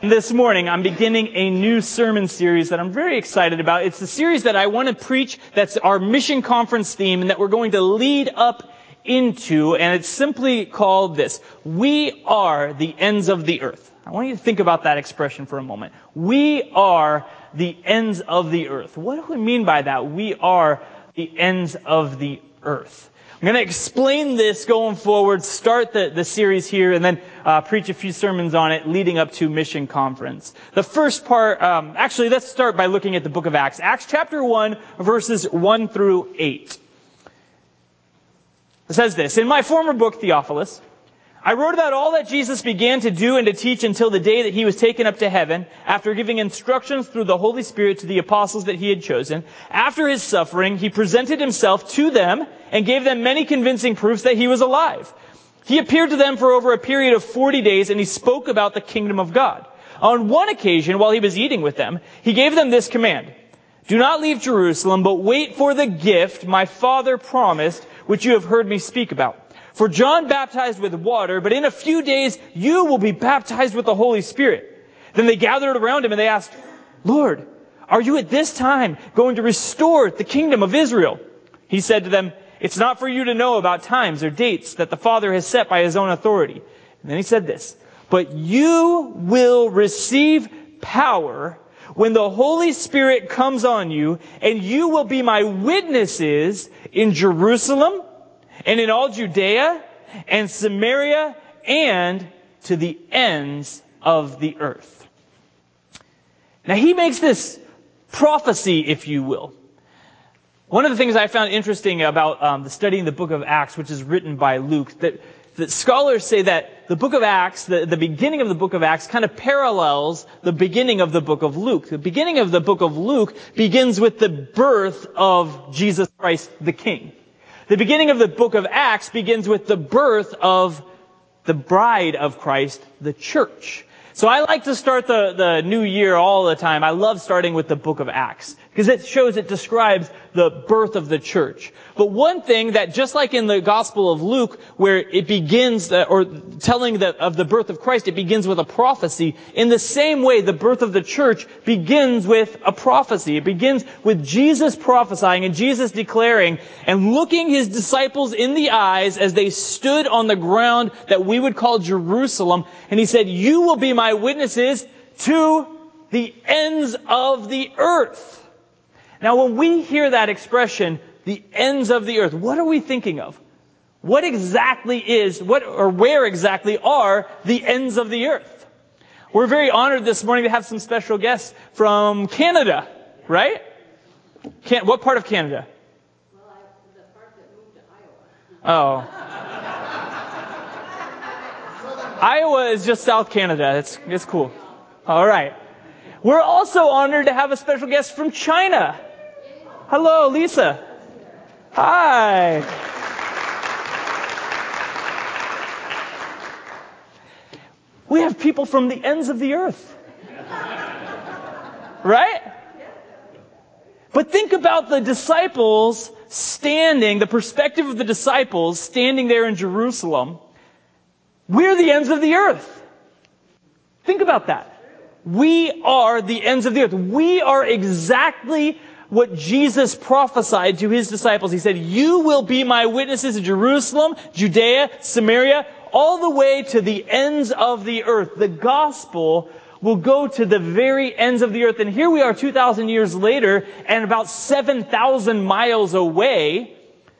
This morning, I'm beginning a new sermon series that I'm very excited about. It's the series that I want to preach that's our mission conference theme and that we're going to lead up into, and it's simply called this: We are the ends of the earth. I want you to think about that expression for a moment. We are the ends of the earth. What do we mean by that? We are the ends of the earth. I'm going to explain this going forward, start the series here, and then preach a few sermons on it leading up to Mission Conference. The first part, let's start by looking at the book of Acts. Acts chapter 1, verses 1 through 8. It says this: In my former book, Theophilus, I wrote about all that Jesus began to do and to teach until the day that he was taken up to heaven, after giving instructions through the Holy Spirit to the apostles that he had chosen. After his suffering, he presented himself to them and gave them many convincing proofs that he was alive. He appeared to them for over a period of 40 days, and he spoke about the kingdom of God. On one occasion, while he was eating with them, he gave them this command: Do not leave Jerusalem, but wait for the gift my Father promised, which you have heard me speak about. For John baptized with water, but in a few days you will be baptized with the Holy Spirit. Then they gathered around him and they asked, Lord, are you at this time going to restore the kingdom of Israel? He said to them, It's not for you to know about times or dates that the Father has set by his own authority. And then he said this: But you will receive power when the Holy Spirit comes on you, and you will be my witnesses in Jerusalem, and in all Judea and Samaria and to the ends of the earth. Now he makes this prophecy, if you will. One of the things I found interesting about studying the book of Acts, which is written by Luke, that scholars say that the book of Acts, the beginning of the book of Acts, kind of parallels the beginning of the book of Luke. The beginning of the book of Luke begins with the birth of Jesus Christ the King. The beginning of the book of Acts begins with the birth of the bride of Christ, the church. So I like to start the new year all the time. I love starting with the book of Acts because it describes the birth of the church. But one thing that, just like in the Gospel of Luke, where it begins, or telling of the birth of Christ, it begins with a prophecy. In the same way, the birth of the church begins with a prophecy. It begins with Jesus prophesying and Jesus declaring and looking his disciples in the eyes as they stood on the ground that we would call Jerusalem. And he said, You will be my witnesses to the ends of the earth. Now, when we hear that expression, the ends of the earth, what are we thinking of? What exactly where exactly are the ends of the earth? We're very honored this morning to have some special guests from Canada, right? What part of Canada? Well, the part that moved to Iowa. Oh. Iowa is just South Canada. It's cool. All right. We're also honored to have a special guest from China. Hello, Lisa. Hi. We have people from the ends of the earth. Right? But think about the disciples the perspective of the disciples standing there in Jerusalem. We're the ends of the earth. Think about that. We are the ends of the earth. We are exactly what Jesus prophesied to his disciples. He said, You will be my witnesses in Jerusalem, Judea, Samaria, all the way to the ends of the earth. The gospel will go to the very ends of the earth. And here we are 2,000 years later, and about 7,000 miles away.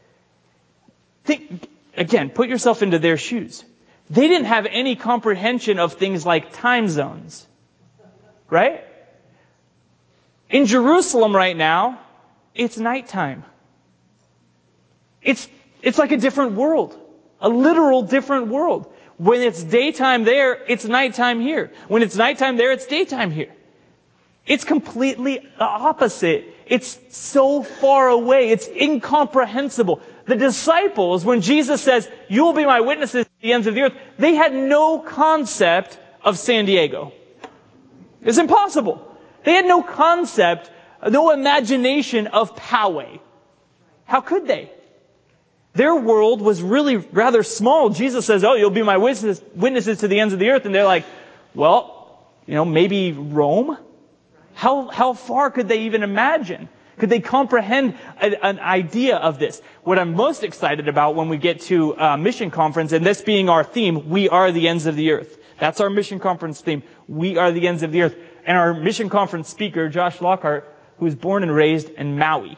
Put yourself into their shoes. They didn't have any comprehension of things like time zones. Right? In Jerusalem right now, it's nighttime. It's like a different world. A literal different world. When it's daytime there, it's nighttime here. When it's nighttime there, it's daytime here. It's completely the opposite. It's so far away. It's incomprehensible. The disciples, when Jesus says, You will be my witnesses to the ends of the earth, they had no concept of San Diego. It's impossible. They had no concept, no imagination of Poway. How could they? Their world was really rather small. Jesus says, you'll be my witnesses to the ends of the earth. And they're like, well, maybe Rome? How far could they even imagine? Could they comprehend an idea of this? What I'm most excited about when we get to Mission Conference, and this being our theme, we are the ends of the earth. That's our Mission Conference theme. We are the ends of the earth. And our Mission Conference speaker, Josh Lockhart, who was born and raised in Maui.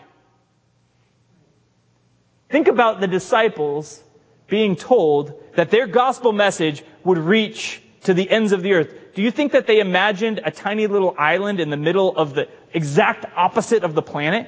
Think about the disciples being told that their gospel message would reach to the ends of the earth. Do you think that they imagined a tiny little island in the middle of the exact opposite of the planet?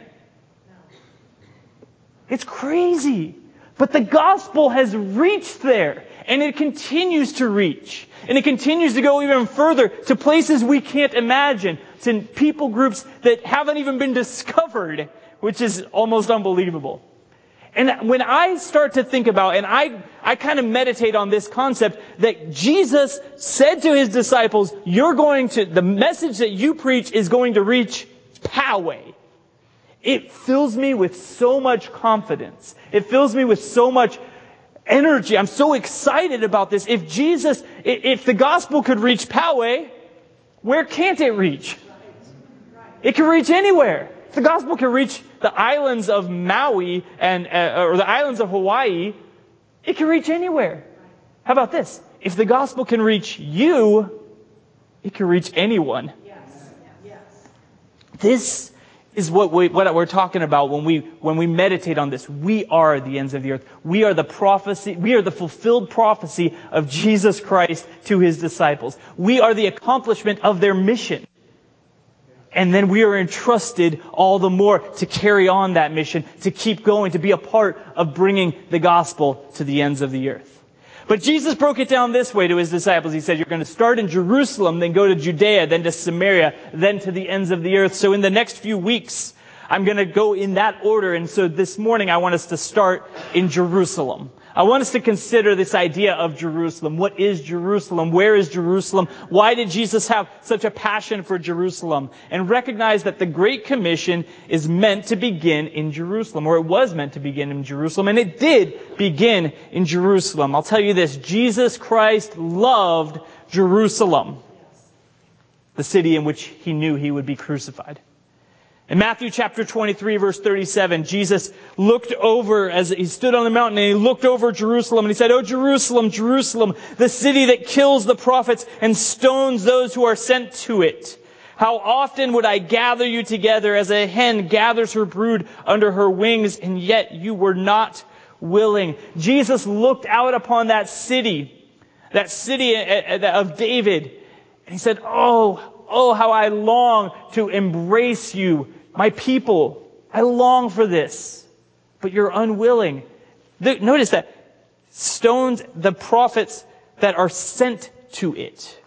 It's crazy. But the gospel has reached there, and it continues to reach. And it continues to go even further to places we can't imagine. It's in people groups that haven't even been discovered, which is almost unbelievable. And when I start to think about, and I kind of meditate on this concept that Jesus said to his disciples, the message that you preach is going to reach Poway. It fills me with so much confidence. It fills me with so much energy. I'm so excited about this. If the gospel could reach Poway, where can't it reach? It can reach anywhere. If the gospel can reach the islands of Maui or the islands of Hawaii, it can reach anywhere. How about this? If the gospel can reach you, it can reach anyone. This is what we're talking about when we meditate on this. We are the ends of the earth. We are the prophecy. We are the fulfilled prophecy of Jesus Christ to his disciples. We are the accomplishment of their mission. And then we are entrusted all the more to carry on that mission, to keep going, to be a part of bringing the gospel to the ends of the earth. But Jesus broke it down this way to his disciples. He said, you're going to start in Jerusalem, then go to Judea, then to Samaria, then to the ends of the earth. So in the next few weeks, I'm going to go in that order. And so this morning, I want us to start in Jerusalem. I want us to consider this idea of Jerusalem. What is Jerusalem? Where is Jerusalem? Why did Jesus have such a passion for Jerusalem? And recognize that the Great Commission is meant to begin in Jerusalem, or it was meant to begin in Jerusalem, and it did begin in Jerusalem. I'll tell you this, Jesus Christ loved Jerusalem, the city in which he knew he would be crucified. In Matthew chapter 23, verse 37, Jesus looked over as he stood on the mountain, and he looked over Jerusalem and he said, "Oh, Jerusalem, Jerusalem, the city that kills the prophets and stones those who are sent to it. How often would I gather you together as a hen gathers her brood under her wings, and yet you were not willing." Jesus looked out upon that city of David, and he said, Oh, how I long to embrace you, my people. I long for this, but you're unwilling. Notice that. Stones the prophets that are sent to it.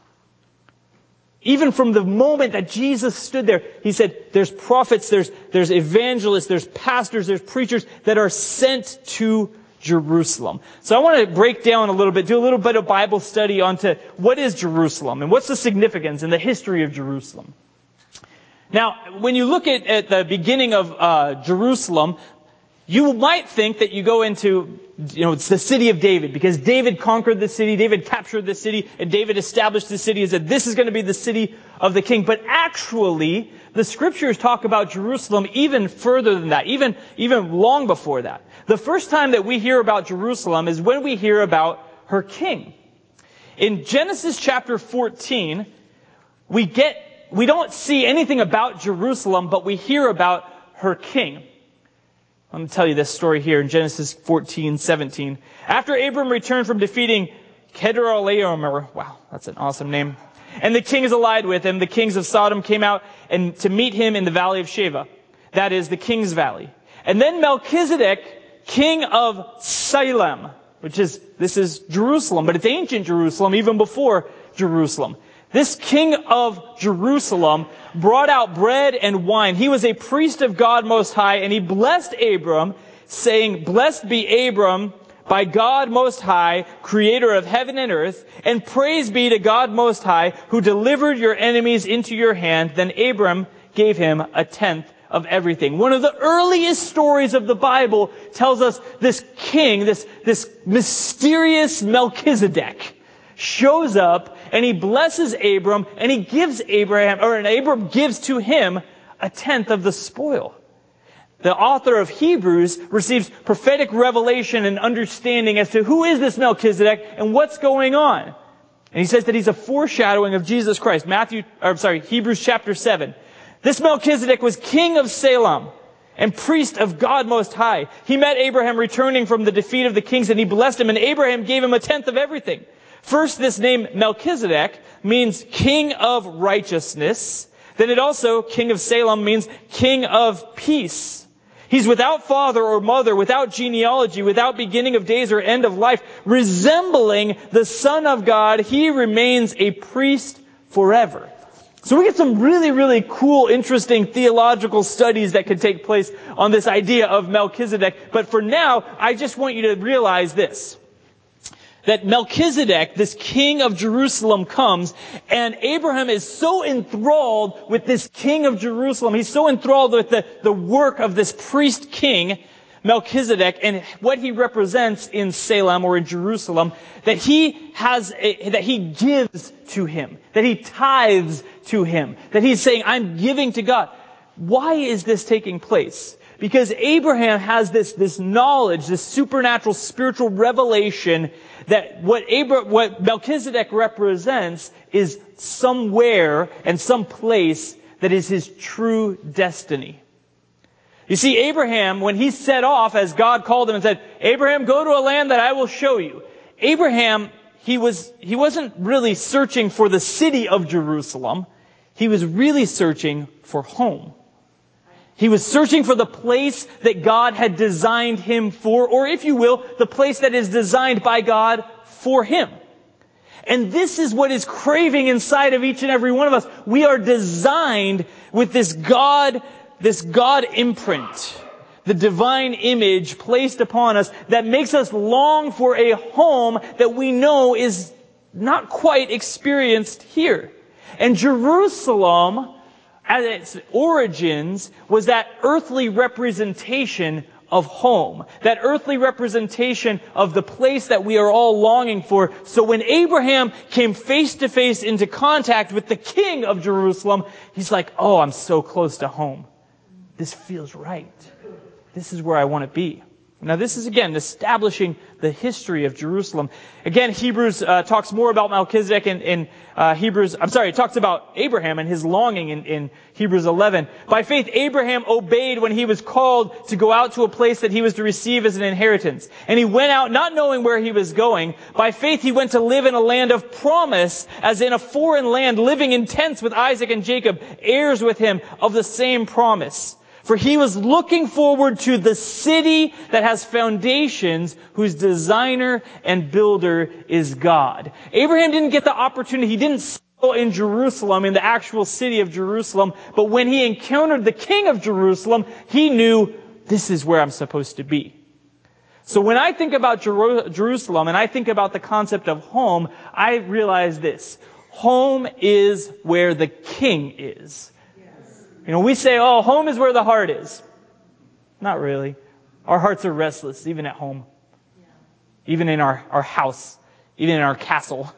Even from the moment that Jesus stood there, he said, there's prophets, there's evangelists, there's pastors, there's preachers that are sent to Jerusalem. So I want to break down a little bit, do a little bit of Bible study onto what is Jerusalem and what's the significance and the history of Jerusalem. Now, when you look at the beginning of Jerusalem, you might think that you go into, it's the city of David, because David conquered the city, David captured the city, and David established the city and said, this is going to be the city of the king. But actually, the scriptures talk about Jerusalem even further than that, even long before that. The first time that we hear about Jerusalem is when we hear about her king. In Genesis chapter 14, we don't see anything about Jerusalem, but we hear about her king. I'm going to tell you this story here in Genesis 14:17. After Abram returned from defeating Kedorlaomer, wow, that's an awesome name, and the kings allied with him, the kings of Sodom came out and to meet him in the valley of Sheva, that is the king's valley. And then Melchizedek, king of Salem, this is Jerusalem, but it's ancient Jerusalem, even before Jerusalem. This king of Jerusalem brought out bread and wine. He was a priest of God Most High, and he blessed Abram, saying, "Blessed be Abram by God Most High, creator of heaven and earth, and praise be to God Most High, who delivered your enemies into your hand." Then Abram gave him a tenth of everything. One of the earliest stories of the Bible tells us this king, this mysterious Melchizedek, shows up and he blesses Abram, and he gives Abram gives to him 1/10 of the spoil. The author of Hebrews receives prophetic revelation and understanding as to who is this Melchizedek and what's going on. And he says that he's a foreshadowing of Jesus Christ. Hebrews chapter 7. This Melchizedek was king of Salem and priest of God Most High. He met Abraham returning from the defeat of the kings, and he blessed him, and Abraham gave him 1/10 of everything. First, this name Melchizedek means king of righteousness. Then it also, king of Salem, means king of peace. He's without father or mother, without genealogy, without beginning of days or end of life. Resembling the Son of God, he remains a priest forever. So we get some really, really cool, interesting theological studies that could take place on this idea of Melchizedek. But for now, I just want you to realize this. That Melchizedek, this king of Jerusalem, comes, and Abraham is so enthralled with this king of Jerusalem. He's so enthralled with the work of this priest king, Melchizedek, and what he represents in Salem or in Jerusalem, that he gives to him, that he tithes to him, that he's saying, I'm giving to God. Why is this taking place? Because Abraham has this knowledge, this supernatural spiritual revelation that what Melchizedek represents is somewhere and some place that is his true destiny. You see, Abraham, when he set off, as God called him and said, Abraham, go to a land that I will show you. Abraham, he wasn't really searching for the city of Jerusalem. He was really searching for home. He was searching for the place that God had designed him for, or if you will, the place that is designed by God for him. And this is what is craving inside of each and every one of us. We are designed with this God imprint, the divine image placed upon us that makes us long for a home that we know is not quite experienced here. And Jerusalem, at its origins, was that earthly representation of home. That earthly representation of the place that we are all longing for. So when Abraham came face to face into contact with the king of Jerusalem, he's like, oh, I'm so close to home. This feels right. This is where I want to be. Now this is again establishing the history of Jerusalem. Again, Hebrews talks more about Melchizedek in Hebrews. It talks about Abraham and his longing in Hebrews 11. By faith, Abraham obeyed when he was called to go out to a place that he was to receive as an inheritance. And he went out not knowing where he was going. By faith, he went to live in a land of promise, as in a foreign land, living in tents with Isaac and Jacob, heirs with him of the same promise. For he was looking forward to the city that has foundations, whose designer and builder is God. Abraham didn't get the opportunity. He didn't settle in Jerusalem, in the actual city of Jerusalem. But when he encountered the king of Jerusalem, he knew, this is where I'm supposed to be. So when I think about Jerusalem and I think about the concept of home, I realize this. Home is where the king is. You know, we say, oh, home is where the heart is. Not really. Our hearts are restless, even at home. Even in our house. Even in our castle.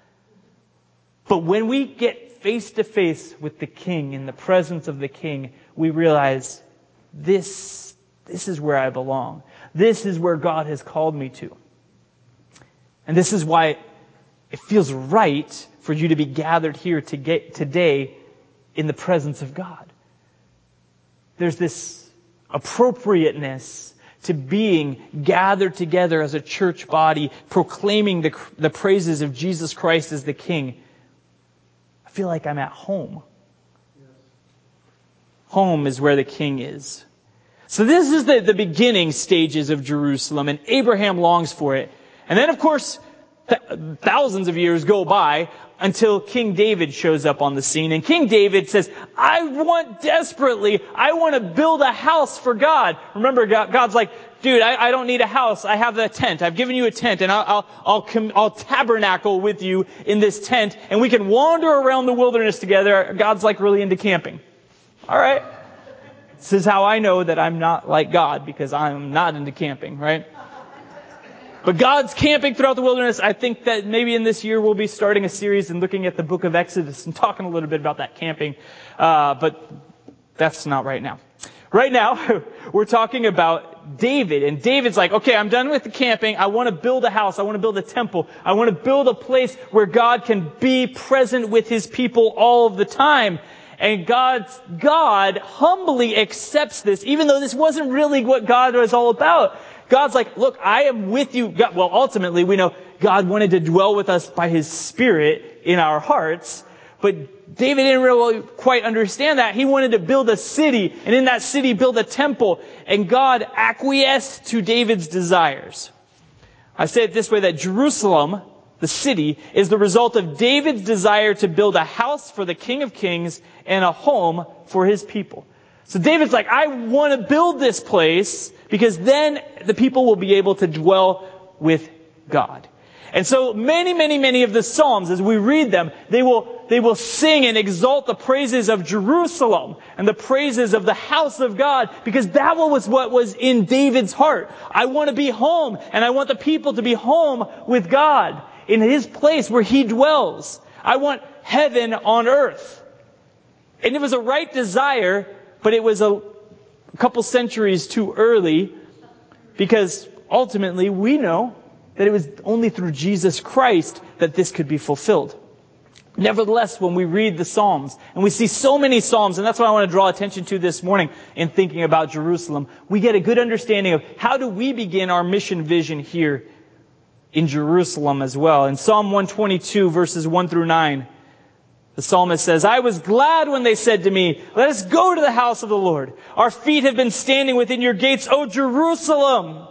But when we get face to face with the king, in the presence of the king, we realize this is where I belong. This is where God has called me to. And this is why it feels right for you to be gathered here today in the presence of God. There's this appropriateness to being gathered together as a church body, proclaiming the praises of Jesus Christ as the King. I feel like I'm at home. Home is where the King is. So this is the beginning stages of Jerusalem, and Abraham longs for it. And then, of course, thousands of years go by until King David shows up on the scene. And King David says, I want to build a house for God. Remember, God's like, dude, I don't need a house. I have a tent. I've given you a tent, and I'll tabernacle with you in this tent, and we can wander around the wilderness together. God's like really into camping. All right. This is how I know that I'm not like God, because I'm not into camping, right? But God's camping throughout the wilderness. I think that maybe in this year we'll be starting a series and looking at the book of Exodus and talking a little bit about that camping. But that's not right now. Right now, we're talking about David. And David's like, okay, I'm done with the camping. I want to build a house. I want to build a temple. I want to build a place where God can be present with his people all of the time. And God humbly accepts this, even though this wasn't really what God was all about. God's like, look, I am with you. God, well, ultimately, we know God wanted to dwell with us by his Spirit in our hearts. But David didn't really quite understand that. He wanted to build a city, and in that city build a temple. And God acquiesced to David's desires. I say it this way, that Jerusalem, the city, is the result of David's desire to build a house for the King of Kings and a home for his people. So David's like, I want to build this place because then the people will be able to dwell with God. And so many of the Psalms, as we read them, they will sing and exalt the praises of Jerusalem and the praises of the house of God, because that was what was in David's heart. I want to be home, and I want the people to be home with God in his place where he dwells. I want heaven on earth. And it was a right desire, but it was a couple centuries too early, because ultimately we know that it was only through Jesus Christ that this could be fulfilled. Nevertheless, when we read the Psalms, and we see so many Psalms, and that's what I want to draw attention to this morning in thinking about Jerusalem, we get a good understanding of how do we begin our mission vision here in Jerusalem as well. In Psalm 122, verses 1 through 9, the psalmist says, I was glad when they said to me, let us go to the house of the Lord. Our feet have been standing within your gates, O Jerusalem!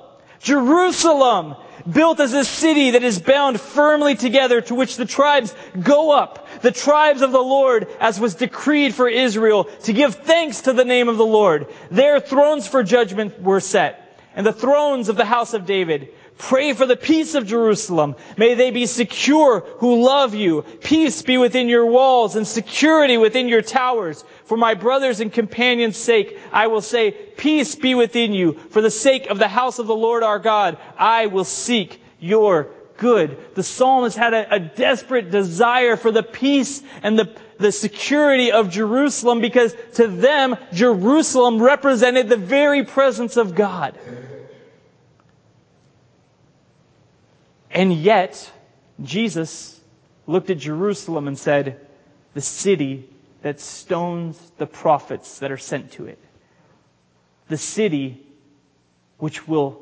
Jerusalem! Built as a city that is bound firmly together, to which the tribes go up, the tribes of the Lord, as was decreed for Israel, to give thanks to the name of the Lord. There thrones for judgment were set, and the thrones of the house of David. Pray for the peace of Jerusalem. May they be secure who love you. Peace be within your walls and security within your towers. For my brothers and companions' sake, I will say, peace be within you. For the sake of the house of the Lord our God, I will seek your good. The psalmist had a desperate desire for the peace and the security of Jerusalem, because to them, Jerusalem represented the very presence of God. And yet, Jesus looked at Jerusalem and said, the city that stones the prophets that are sent to it. The city which will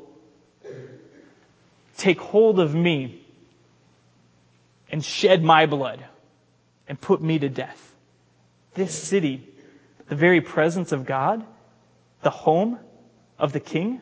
take hold of me and shed my blood and put me to death. This city, the very presence of God, the home of the King,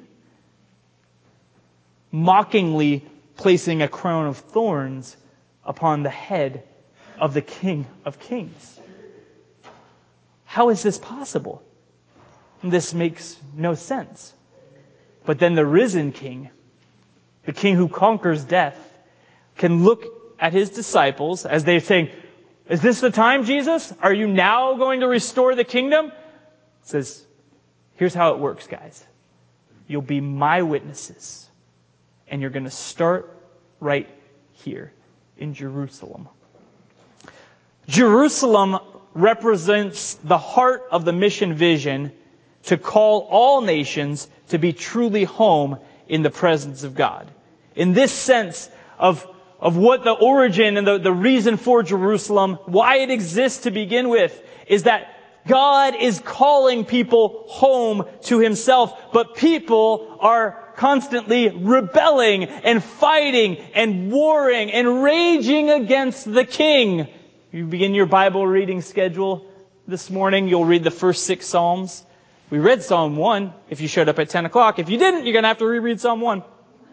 mockingly placing a crown of thorns upon the head of the King of Kings. How is this possible? This makes no sense. But then the risen King, the King who conquers death, can look at his disciples as they're saying, is this the time, Jesus? Are you now going to restore the kingdom? Says, here's how it works, guys. You'll be my witnesses. And you're going to start right here in Jerusalem. Jerusalem represents the heart of the mission vision to call all nations to be truly home in the presence of God. In this sense of what the origin and the reason for Jerusalem, why it exists to begin with, is that God is calling people home to himself, but people are constantly rebelling and fighting and warring and raging against the King. You begin your Bible reading schedule this morning, you'll read the first 6 Psalms. We read Psalm 1 if you showed up at 10 o'clock. If you didn't, you're going to have to reread Psalm 1.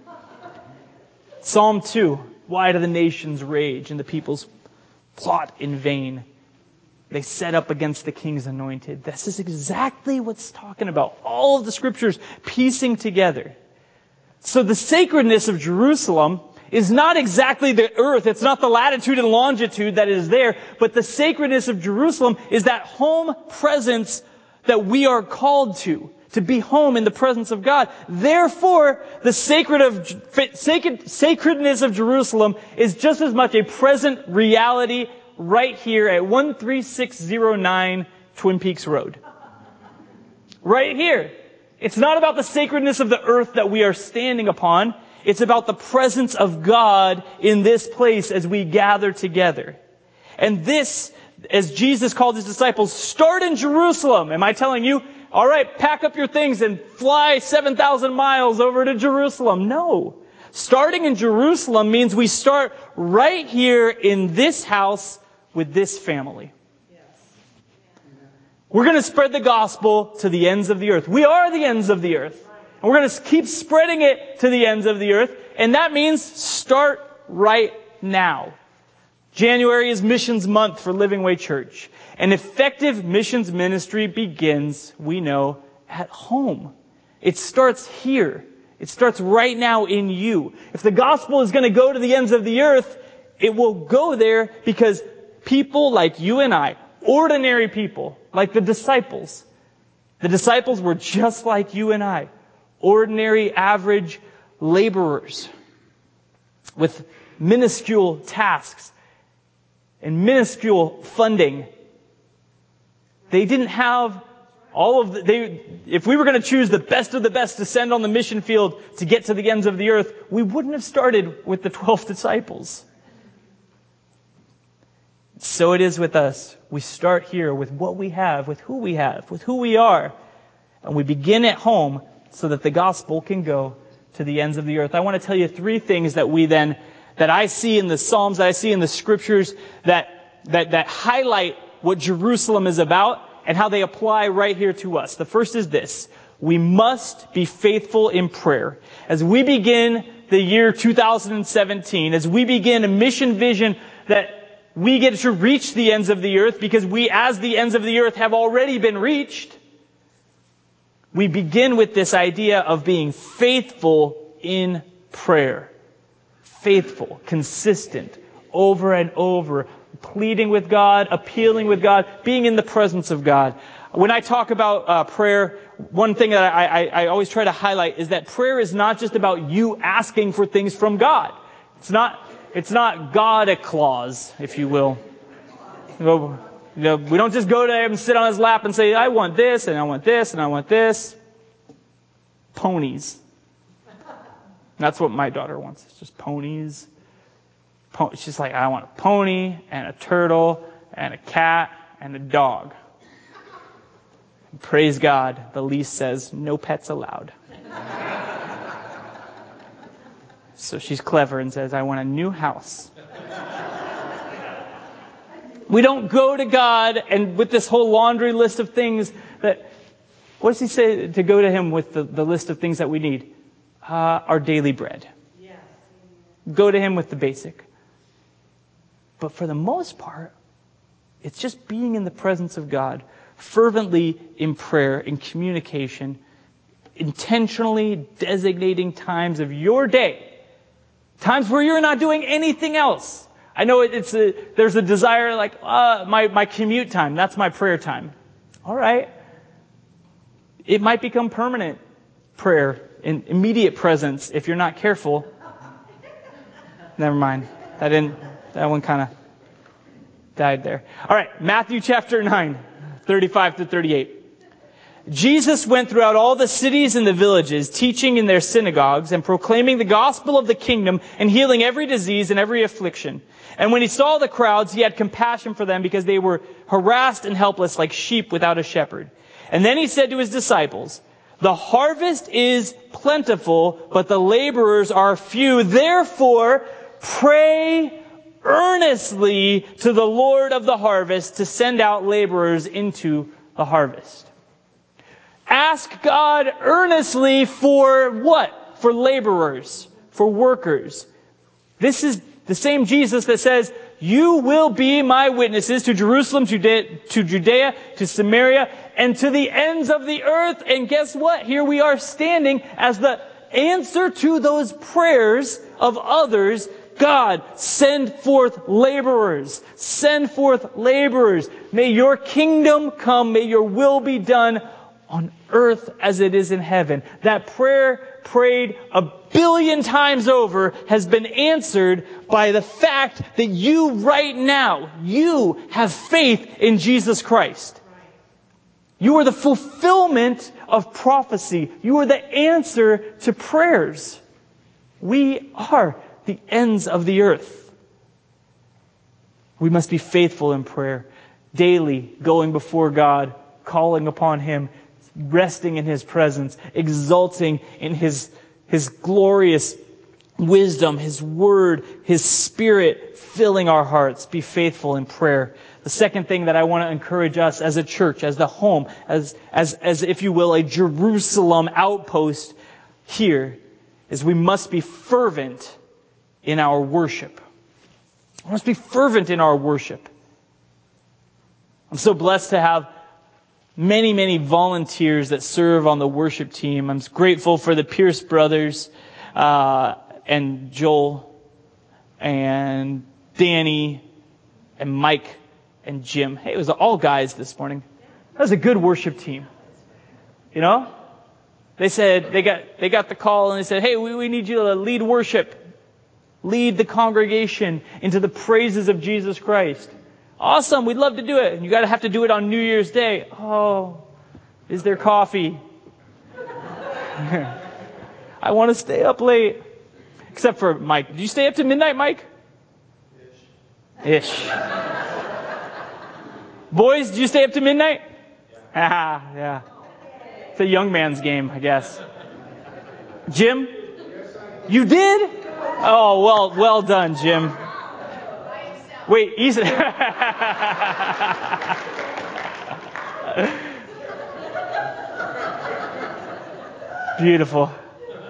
Psalm 2, why do the nations rage and the peoples plot in vain? They set up against the King's anointed. This is exactly what's talking about. All of the scriptures piecing together. So the sacredness of Jerusalem is not exactly the earth. It's not the latitude and longitude that is there. But the sacredness of Jerusalem is that home presence that we are called to. to be home in the presence of God. Therefore, the sacredness of Jerusalem is just as much a present reality right here at 13609 Twin Peaks Road. Right here. It's not about the sacredness of the earth that we are standing upon. It's about the presence of God in this place as we gather together. And this, as Jesus called his disciples, start in Jerusalem. Am I telling you, all right, pack up your things and fly 7,000 miles over to Jerusalem? No. Starting in Jerusalem means we start right here in this house with this family. We're going to spread the gospel to the ends of the earth. We are the ends of the earth. And we're going to keep spreading it to the ends of the earth. And that means start right now. January is Missions Month for Living Way Church. An effective missions ministry begins, we know, at home. It starts here. It starts right now in you. If the gospel is going to go to the ends of the earth, it will go there because people like you and I, ordinary people, like the disciples were just like you and I. Ordinary, average laborers with minuscule tasks and minuscule funding. They didn't have all of if we were going to choose the best of the best to send on the mission field to get to the ends of the earth, we wouldn't have started with the 12 disciples. So it is with us. We start here with what we have, with who we are, and we begin at home so that the gospel can go to the ends of the earth. I want to tell you 3 things that I see in the Psalms, that I see in the Scriptures that highlight what Jerusalem is about and how they apply right here to us. The first is this: we must be faithful in prayer. As we begin the year 2017, as we begin a mission vision that we get to reach the ends of the earth because we, as the ends of the earth, have already been reached, we begin with this idea of being faithful in prayer. Faithful, consistent, over and over, pleading with God, appealing with God, being in the presence of God. When I talk about prayer, one thing that I always try to highlight is that prayer is not just about you asking for things from God. It's not God a clause, if you will. We don't just go to him and sit on his lap and say, I want this, and I want this, and I want this. Ponies. That's what my daughter wants. It's just ponies. She's like, I want a pony, and a turtle, and a cat, and a dog. And praise God, the lease says, no pets allowed. So she's clever and says, I want a new house. We don't go to God and with this whole laundry list of things that, what does he say to go to him with the list of things that we need? Our daily bread. Yes. Go to him with the basic. But for the most part, it's just being in the presence of God, fervently in prayer, in communication, intentionally designating times of your day, times where you're not doing anything else. I know there's a desire like, my commute time, that's my prayer time. All right. It might become permanent prayer in immediate presence if you're not careful. Never mind. That one kind of died there. All right. Matthew chapter 9, 35 to 38. Jesus went throughout all the cities and the villages, teaching in their synagogues and proclaiming the gospel of the kingdom and healing every disease and every affliction. And when he saw the crowds, he had compassion for them because they were harassed and helpless like sheep without a shepherd. And then he said to his disciples, the harvest is plentiful, but the laborers are few. Therefore, pray earnestly to the Lord of the harvest to send out laborers into the harvest. Ask God earnestly for what? For laborers, for workers. This is the same Jesus that says, you will be my witnesses to Jerusalem, to Judea, to Samaria, and to the ends of the earth. And guess what? Here we are standing as the answer to those prayers of others. God, send forth laborers. Send forth laborers. May your kingdom come. May your will be done on earth as it is in heaven. That prayer prayed 1 billion times over has been answered by the fact that you right now, you have faith in Jesus Christ. You are the fulfillment of prophecy. You are the answer to prayers. We are the ends of the earth. We must be faithful in prayer, daily going before God, calling upon Him, resting in His presence, exulting in His glorious wisdom, His Word, His Spirit filling our hearts. Be faithful in prayer. The second thing that I want to encourage us as a church, as the home, as if you will, a Jerusalem outpost here, is we must be fervent in our worship. We must be fervent in our worship. I'm so blessed to have many, many volunteers that serve on the worship team. I'm grateful for the Pierce brothers and Joel and Danny and Mike and Jim. Hey, it was all guys this morning. That was a good worship team. You know? They said, they got the call and they said, hey, we need you to lead worship. Lead the congregation into the praises of Jesus Christ. Awesome, we'd love to do it. And you have to do it on New Year's Day. Oh, is there coffee? I want to stay up late. Except for Mike. Did you stay up to midnight, Mike? Ish. Boys, did you stay up to midnight? Yeah. Yeah. It's a young man's game, I guess. Jim? You did? Oh, well done, Jim. Wait, Ethan. Beautiful.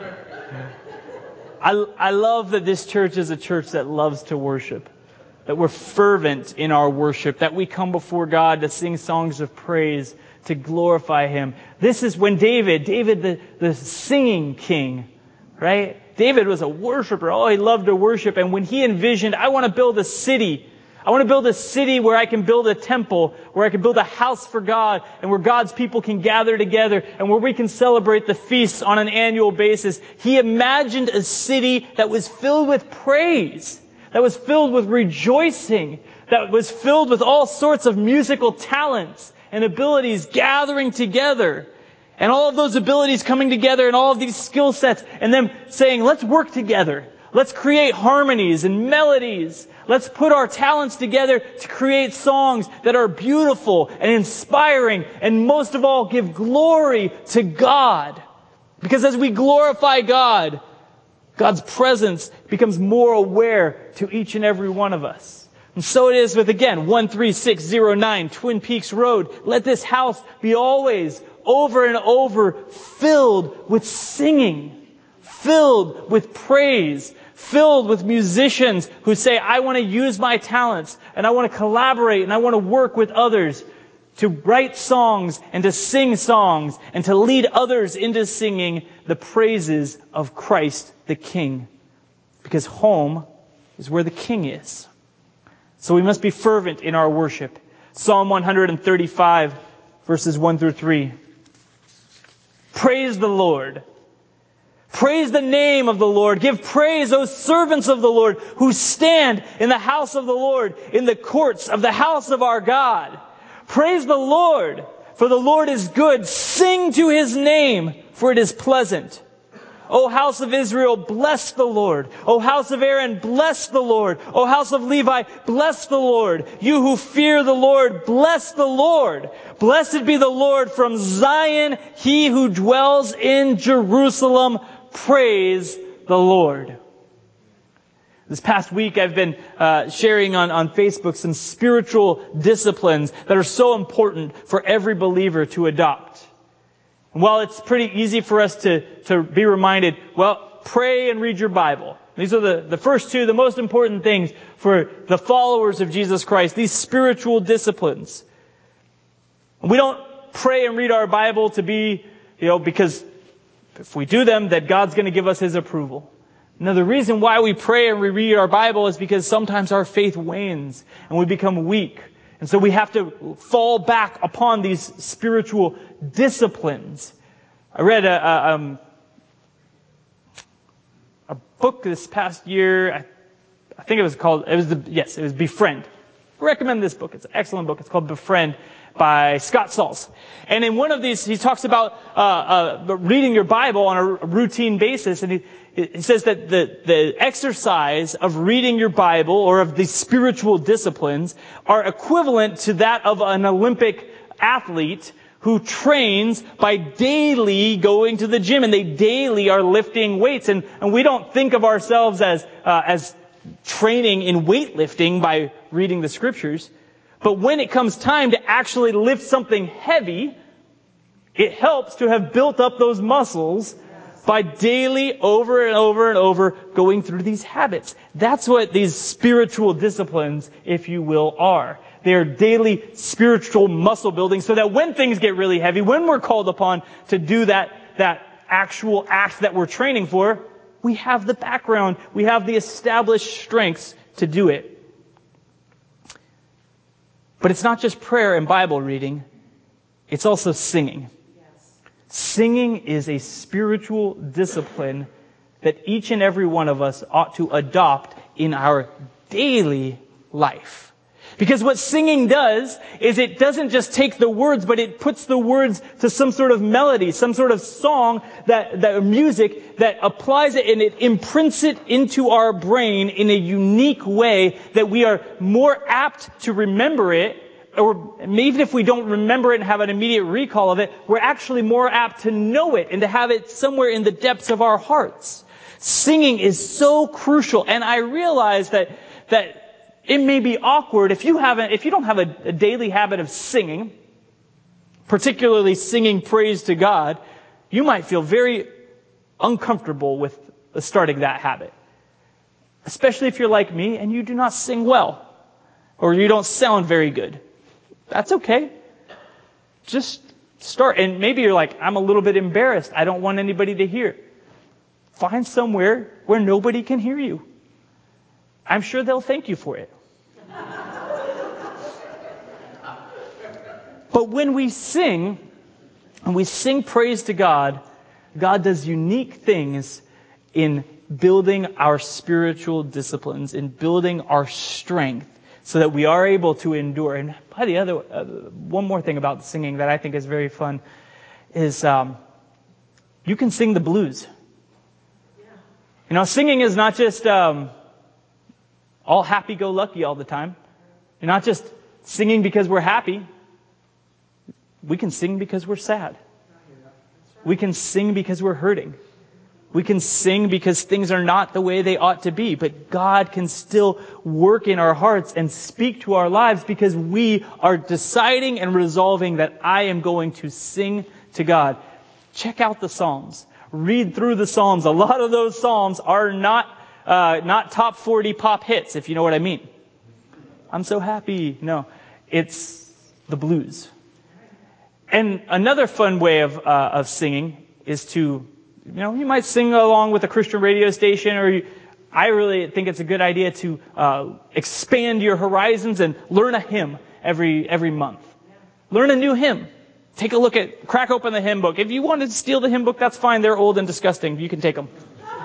I love that this church is a church that loves to worship. That we're fervent in our worship. That we come before God to sing songs of praise, to glorify Him. This is when David, the singing king, right? David was a worshiper. Oh, he loved to worship. And when he envisioned, I want to build a city. I want to build a city where I can build a temple, where I can build a house for God, and where God's people can gather together, and where we can celebrate the feasts on an annual basis. He imagined a city that was filled with praise, that was filled with rejoicing, that was filled with all sorts of musical talents and abilities gathering together. And all of those abilities coming together and all of these skill sets and them saying, let's work together. Let's create harmonies and melodies. Let's put our talents together to create songs that are beautiful and inspiring and most of all give glory to God. Because as we glorify God, God's presence becomes more aware to each and every one of us. And so it is with, again, 13609 Twin Peaks Road. Let this house be always, over and over, filled with singing, filled with praise, filled with musicians who say, I want to use my talents, and I want to collaborate, and I want to work with others to write songs and to sing songs and to lead others into singing the praises of Christ the King. Because home is where the King is. So we must be fervent in our worship. Psalm 135, verses 1 through 3. Praise the Lord. Praise the name of the Lord. Give praise, O servants of the Lord, who stand in the house of the Lord, in the courts of the house of our God. Praise the Lord, for the Lord is good. Sing to His name, for it is pleasant. O house of Israel, bless the Lord. O house of Aaron, bless the Lord. O house of Levi, bless the Lord. You who fear the Lord, bless the Lord. Blessed be the Lord from Zion, He who dwells in Jerusalem. Praise the Lord. This past week I've been sharing on Facebook some spiritual disciplines that are so important for every believer to adopt. And while it's pretty easy for us to be reminded, well, pray and read your Bible. These are the first two, the most important things for the followers of Jesus Christ, these spiritual disciplines. And we don't pray and read our Bible to be, because if we do them, that God's going to give us His approval. Now, the reason why we pray and we read our Bible is because sometimes our faith wanes and we become weak. And so we have to fall back upon these spiritual disciplines. I read a book this past year. I think it was Befriend. I recommend this book. It's an excellent book. It's called Befriend by Scott Sauls. And in one of these, he talks about reading your Bible on a routine basis. And he says that the exercise of reading your Bible or of these spiritual disciplines are equivalent to that of an Olympic athlete who trains by daily going to the gym, and they daily are lifting weights. And we don't think of ourselves as training in weightlifting by reading the scriptures. But when it comes time to actually lift something heavy, it helps to have built up those muscles by daily, over and over and over, going through these habits. That's what these spiritual disciplines, if you will, are. They are daily spiritual muscle building so that when things get really heavy, when we're called upon to do that actual act that we're training for, we have the background, we have the established strengths to do it. But it's not just prayer and Bible reading, it's also singing. Yes. Singing is a spiritual discipline that each and every one of us ought to adopt in our daily life. Because what singing does is it doesn't just take the words, but it puts the words to some sort of melody, some sort of song, that music that applies it and it imprints it into our brain in a unique way that we are more apt to remember it, or even if we don't remember it and have an immediate recall of it, we're actually more apt to know it and to have it somewhere in the depths of our hearts. Singing is so crucial, and I realize that it may be awkward if you don't have a daily habit of singing, particularly singing praise to God. You might feel very uncomfortable with starting that habit. Especially if you're like me and you do not sing well, or you don't sound very good. That's okay. Just start. And maybe you're like, I'm a little bit embarrassed. I don't want anybody to hear. Find somewhere where nobody can hear you. I'm sure they'll thank you for it. But when we sing, and we sing praise to God, God does unique things in building our spiritual disciplines, in building our strength, so that we are able to endure. And by the other, one more thing about singing that I think is very fun is you can sing the blues. You know, singing is not just all happy-go-lucky all the time. You're not just singing because we're happy. We can sing because we're sad. We can sing because we're hurting. We can sing because things are not the way they ought to be. But God can still work in our hearts and speak to our lives because we are deciding and resolving that I am going to sing to God. Check out the Psalms. Read through the Psalms. A lot of those Psalms are not top 40 pop hits, if you know what I mean. I'm so happy. No, it's the blues. And another fun way of singing is to, you might sing along with a Christian radio station, or I really think it's a good idea to expand your horizons and learn a hymn every month. Learn a new hymn. Take a look crack open the hymn book. If you want to steal the hymn book, that's fine. They're old and disgusting. You can take them.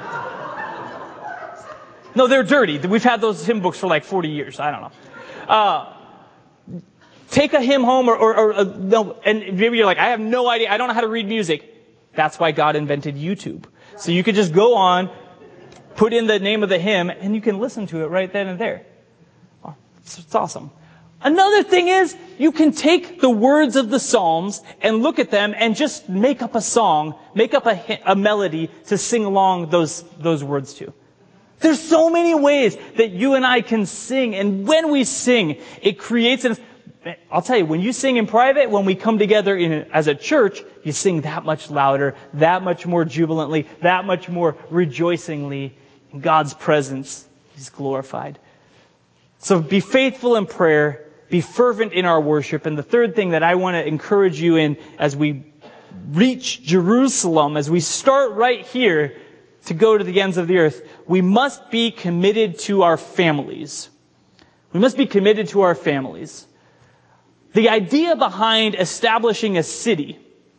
No, they're dirty. We've had those hymn books for like 40 years. I don't know. Take a hymn home no, and maybe you're like, I have no idea. I don't know how to read music. That's why God invented YouTube. So you could just go on, put in the name of the hymn, and you can listen to it right then and there. Oh, it's awesome. Another thing is, you can take the words of the Psalms and look at them and just make up a song, make up a melody to sing along those words to. There's so many ways that you and I can sing, and when we sing, it creates I'll tell you, when you sing in private, when we come together as a church, you sing that much louder, that much more jubilantly, that much more rejoicingly. In God's presence is glorified. So be faithful in prayer, be fervent in our worship. And the third thing that I want to encourage you in as we reach Jerusalem, as we start right here to go to the ends of the earth, we must be committed to our families. We must be committed to our families. The idea behind establishing a city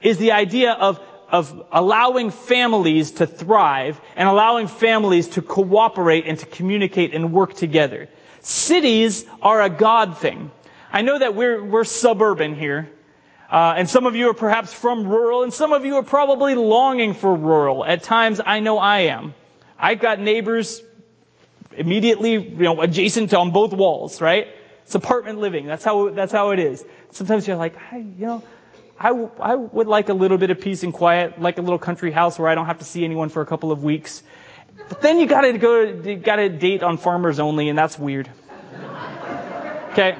is the idea of allowing families to thrive and allowing families to cooperate and to communicate and work together. Cities are a God thing. I know that we're suburban here, and some of you are perhaps from rural, and some of you are probably longing for rural. At times, I know I am. I've got neighbors immediately, adjacent to on both walls, right? It's apartment living. That's how it is. Sometimes you're like, I would like a little bit of peace and quiet, like a little country house where I don't have to see anyone for a couple of weeks. But then you gotta date on Farmers Only, and that's weird. Okay.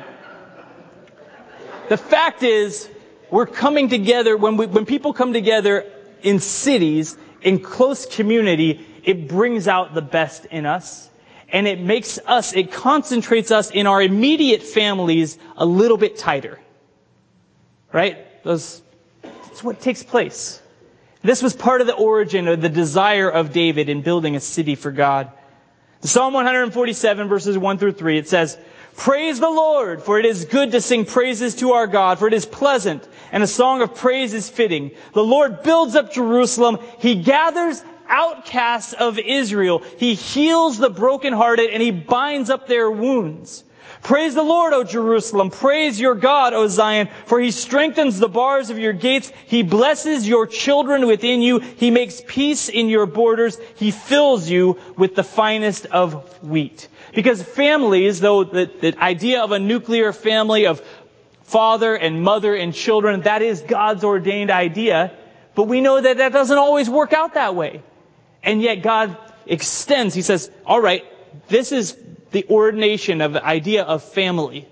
The fact is, we're coming together, when people come together in cities, in close community, it brings out the best in us. And it concentrates us in our immediate families a little bit tighter. Right? That's what takes place. This was part of the origin or the desire of David in building a city for God. In Psalm 147, verses 1 through 3, it says, "Praise the Lord, for it is good to sing praises to our God, for it is pleasant, and a song of praise is fitting. The Lord builds up Jerusalem. He gathers outcasts of Israel. He heals the brokenhearted, and He binds up their wounds. Praise the Lord, O Jerusalem. Praise your God, O Zion, for He strengthens the bars of your gates. He blesses your children within you. He makes peace in your borders. He fills you with the finest of wheat." Because families, though the idea of a nuclear family of father and mother and children, that is God's ordained idea. But we know that doesn't always work out that way. And yet God extends. He says, all right, this is the ordination of the idea of family.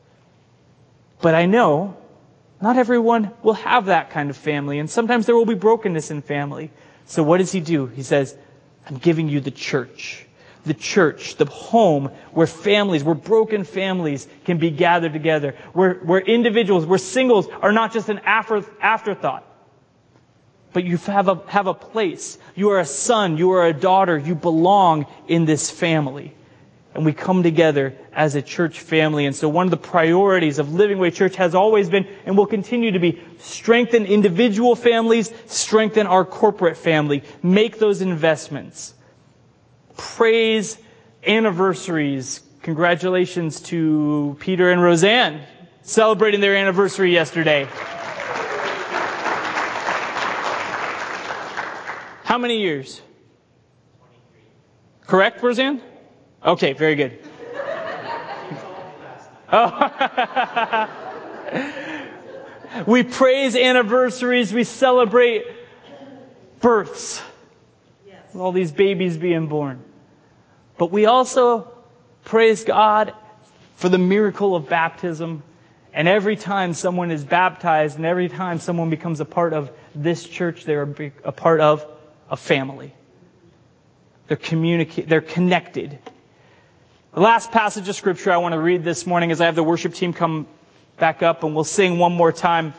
But I know not everyone will have that kind of family. And sometimes there will be brokenness in family. So what does He do? He says, I'm giving you the church. The church, the home where broken families can be gathered together. Where individuals, where singles are not just an afterthought. But you have a place. You are a son. You are a daughter. You belong in this family. And we come together as a church family. And so one of the priorities of Living Way Church has always been, and will continue to be, strengthen individual families, strengthen our corporate family. Make those investments. Praise anniversaries. Congratulations to Peter and Roseanne celebrating their anniversary yesterday. How many years? 23. Correct, Roseanne? Okay, very good. Oh. We praise anniversaries. We celebrate births. Yes. All these babies being born. But we also praise God for the miracle of baptism. And every time someone is baptized and every time someone becomes a part of this church, they're a part of a family. They're connected. The last passage of Scripture I want to read this morning as I have the worship team come back up and we'll sing one more time.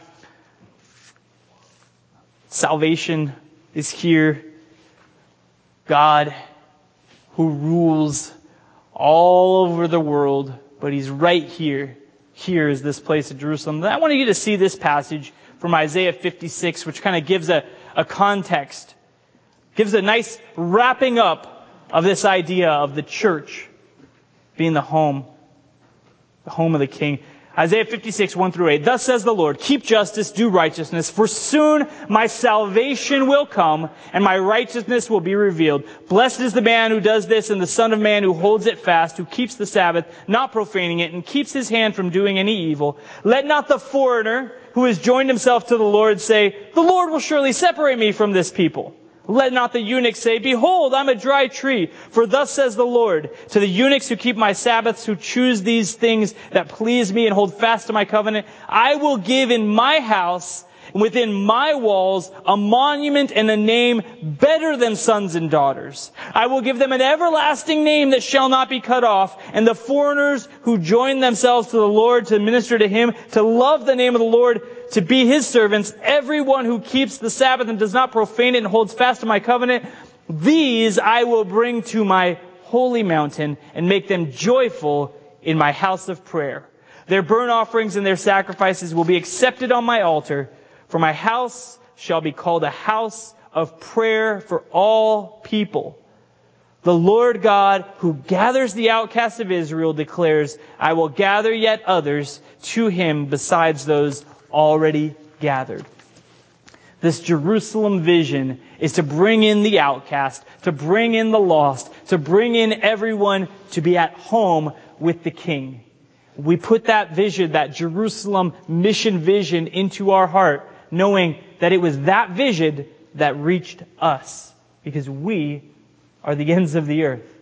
Salvation is here. God who rules all over the world, but He's right here. Here is this place of Jerusalem. I want you to see this passage from Isaiah 56, which kind of gives a context. Gives a nice wrapping up of this idea of the church being the home of the King. Isaiah 56, 1 through 8. "Thus says the Lord, keep justice, do righteousness, for soon my salvation will come, and my righteousness will be revealed. Blessed is the man who does this, and the Son of Man who holds it fast, who keeps the Sabbath, not profaning it, and keeps his hand from doing any evil. Let not the foreigner who has joined himself to the Lord say, the Lord will surely separate me from this people. Let not the eunuch say, behold, I'm a dry tree. For thus says the Lord, to the eunuchs who keep my Sabbaths, who choose these things that please me and hold fast to my covenant, I will give in my house and within my walls a monument and a name better than sons and daughters. I will give them an everlasting name that shall not be cut off. And the foreigners who join themselves to the Lord to minister to Him, to love the name of the Lord, to be His servants, everyone who keeps the Sabbath and does not profane it and holds fast to my covenant, these I will bring to my holy mountain and make them joyful in my house of prayer. Their burnt offerings and their sacrifices will be accepted on my altar. For my house shall be called a house of prayer for all people. The Lord God, who gathers the outcasts of Israel, declares, I will gather yet others to him besides those already gathered. This Jerusalem vision is to bring in the outcast, to bring in the lost, to bring in everyone to be at home with the King. We put that vision, that Jerusalem mission vision, into our heart, knowing that it was that vision that reached us, because we are the ends of the earth.